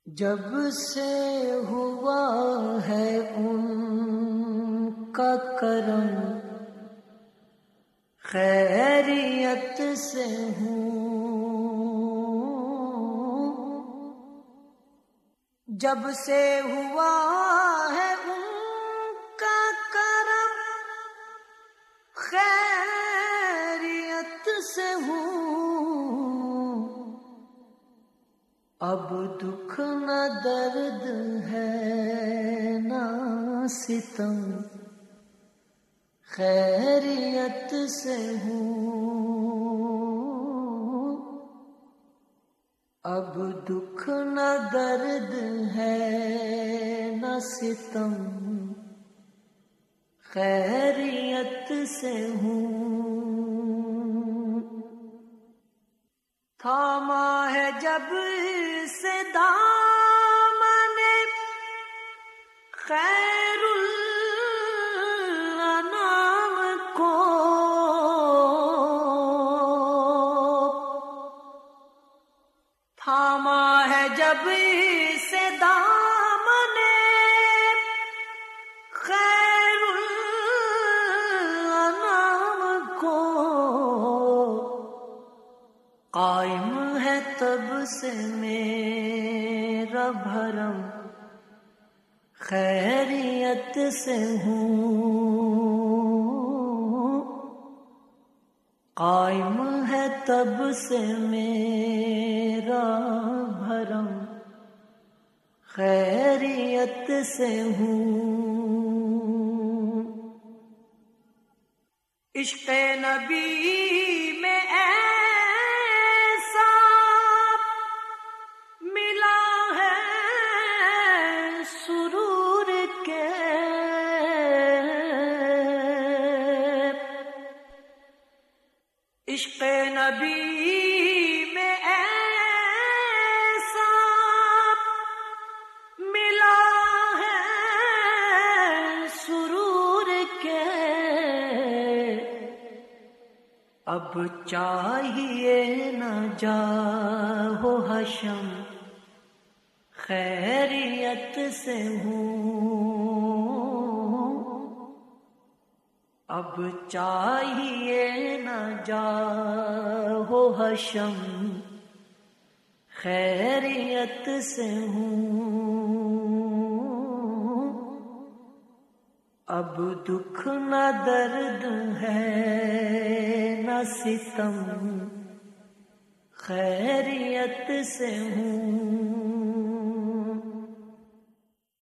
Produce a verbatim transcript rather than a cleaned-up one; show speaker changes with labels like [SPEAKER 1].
[SPEAKER 1] جب سے ہوا ہے ان کا کرم، خیریت سے ہوں۔ جب سے ہوا ہے ان کا کرم، خیریت سے ہوں۔ اب دکھ نہ درد ہے نہ ستم، خیریت سے ہوں۔ اب دکھ نہ درد ہے نہ ستم، خیریت سے ہوں۔ تھاما ہے جب سے دامن خیر الانام کو، تھاما ہے جب سے دامن خیر الانام کو، قائم ہے تب سے میرا بھرم، خیریت سے ہوں۔ قائم ہے تب سے میرا بھرم، خیریت سے ہوں۔ عشق نبی میں ایسا ملا ہے سرور کے، عشق نبی میں ایسا ملا ہے سرور کے، اب چاہیے نہ جاؤ حشم، خیریت سے ہوں۔ اب چاہیے نہ جاؤ حشم، خیریت سے ہوں۔ اب دکھ نہ درد ہے نہ ستم، خیریت سے ہوں۔